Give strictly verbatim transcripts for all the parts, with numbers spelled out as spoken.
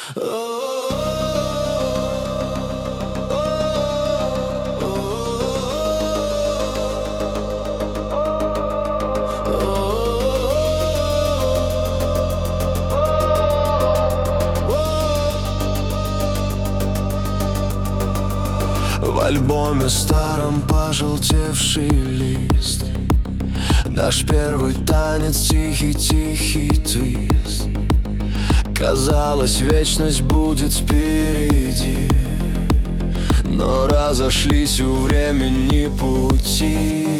В альбоме старом пожелтевший лист, наш первый танец, тихий-тихий твист. Казалось, вечность будет впереди, но разошлись у времени пути.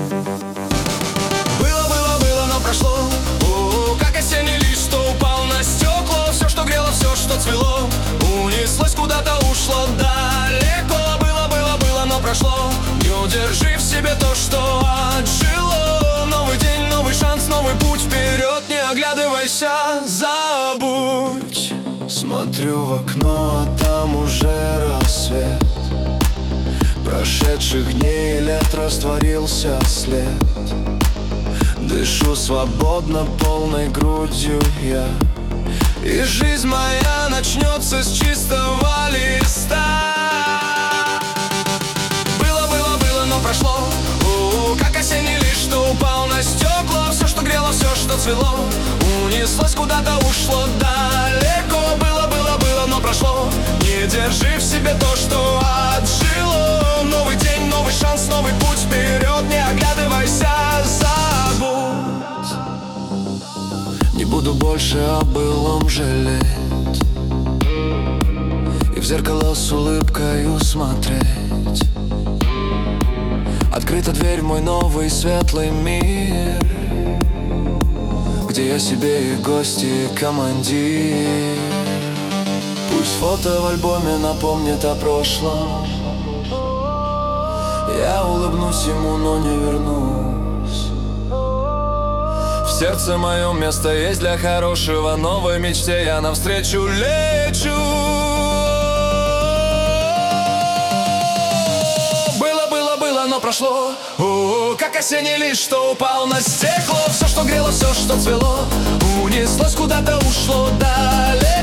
Было, было, было, но прошло. О, как осенний лист, что упал на стекло. Все, что грело, все, что цвело, унеслось куда-то, ушло далеко. Было, было, было, но прошло. Не удержи в себе то, что отжило. Новый день, новый шанс, новый путь вперед. Не оглядывайся, забудь. Смотрю в окно, а там уже рассвет. Прошедших дней и лет растворился след. Дышу свободно, полной грудью я, и жизнь моя начнется с чистого листа. Было, было, было, но прошло. О, как осенний лист, что упал на стекла. Все, что грело, все, что цвело, унеслось куда-то, ушло далеко. Было, было, было, но прошло. Не держи в себе то, что отжило. Новый день, новый шанс, новый путь вперед. Не оглядывайся, забудь. Не буду больше о былом жалеть и в зеркало с улыбкою смотреть. Открыта дверь в мой новый светлый мир, где я себе и гость, и командир. Пусть фото в альбоме напомнит о прошлом, я улыбнусь ему, но не вернусь. В сердце моем место есть для хорошего, новой мечте я навстречу лечу. Было, было, было, но прошло. О, как осенний лист, что упал на стекло. Все, что грело, все, что цвело, унеслось куда-то, ушло далеко.